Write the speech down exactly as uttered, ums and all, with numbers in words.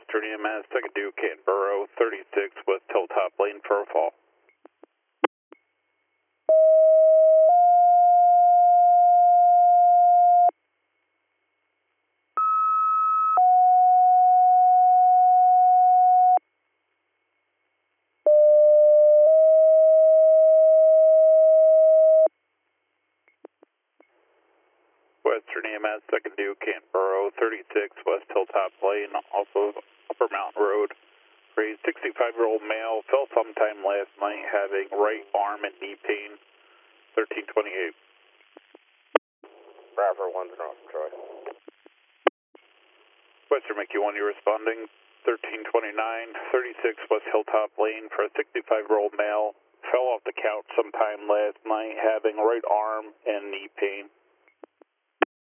Western E M S, second due Canberra, thirty-six West Hilltop Lane for a fall. Western E M S, second due Canberra, thirty-six West Hilltop Lane, also Upper Mountain Road. A sixty-five-year-old male fell sometime last night having right arm and knee pain, thirteen twenty-eight. Bravo one's north, Troy. Western Mickey one, you're responding, thirteen twenty-nine, thirty-six West Hilltop Lane for a sixty-five-year-old male. Fell off the couch sometime last night having right arm and knee pain.